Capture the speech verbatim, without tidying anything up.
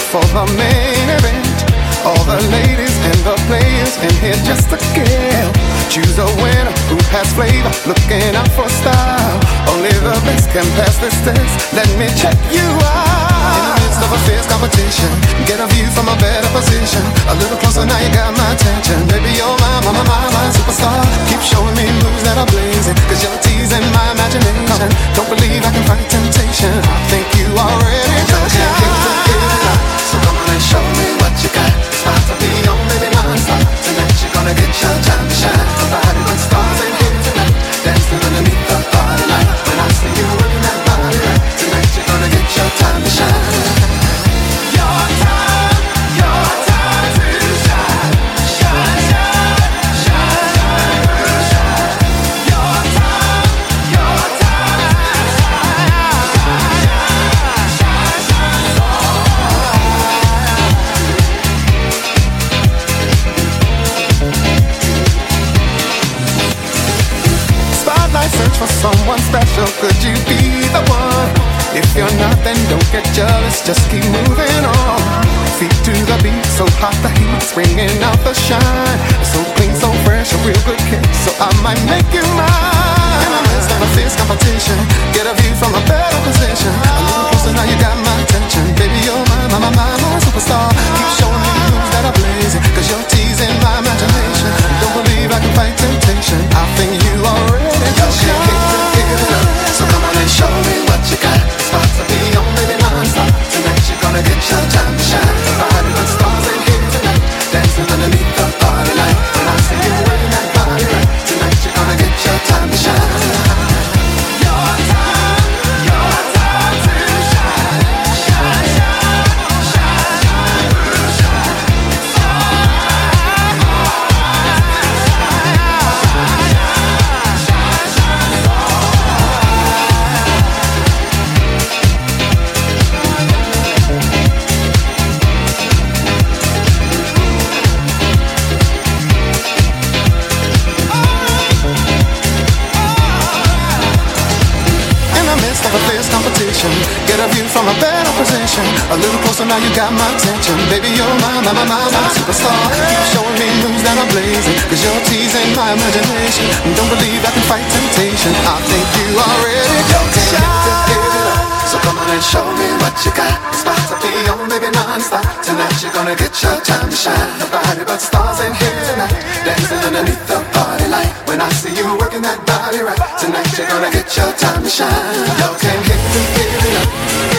for the main event. All the ladies and the players in here just to kill. Choose a winner who has flavor, looking out for style. Only the best can pass this test. Let me check you out. In the midst of a fierce competition, get a view from a better position. A little closer now, you got my attention. Baby, you're my, my, my, my, my superstar. Keep showing me moves that are blazing, cause you're teasing my imagination. Don't believe I can fight temptation. I think you already know. So come on and show me what you got. It's about to be on, baby, non-stop. Tonight you're gonna get your time to shine. Nobody but stars in here tonight, dancing underneath the party light. When I see you working that body right, tonight you're gonna get your time to shine. Your time, your time to shine. Shine, shine, shine, shine, shine. Your time, your time to shine. Shine, shine, shine, shine. Spotlight, search for someone special. Could you be the one? If you're not, then don't get jealous. Just keep moving on. Feet to the beat, so hot the heat's bringing out the shine. So clean, so fresh, a real good kick. So I might make you mine. In the midst of a fierce competition, get a view from a better position. A little closer now, you got my attention. Baby, you're my, my, my, my, my superstar. Keep showing me moves that are blazing, cause you're teasing my imagination. Don't believe I can fight temptation. I think you already know. So come on and show me what you got. It's about to be on, baby, non-stop. Tonight you're gonna get your time to shine. Nobody but stars in here tonight, dancing underneath the party light. When I see you working that body right, tonight you're gonna get your time to shine. Your time, your time to shine. Shine, shine, shine, shine, shine. Of a fierce competition, get a view from a better position. A little closer now, you got my attention. Baby, you're my, my, my, my, my superstar. Keep showing me moves that are blazing, cause you're teasing my imagination. Don't believe I can fight temptation. I think you already got to shine. So come on and show me what you got. It's about to be on, baby, non-stop. Tonight you're gonna get your time to shine. Nobody but stars in here tonight, dancing underneath the party light. When I see you working that body right, tonight you're gonna get your time to shine. Y'all can hit me, give it up.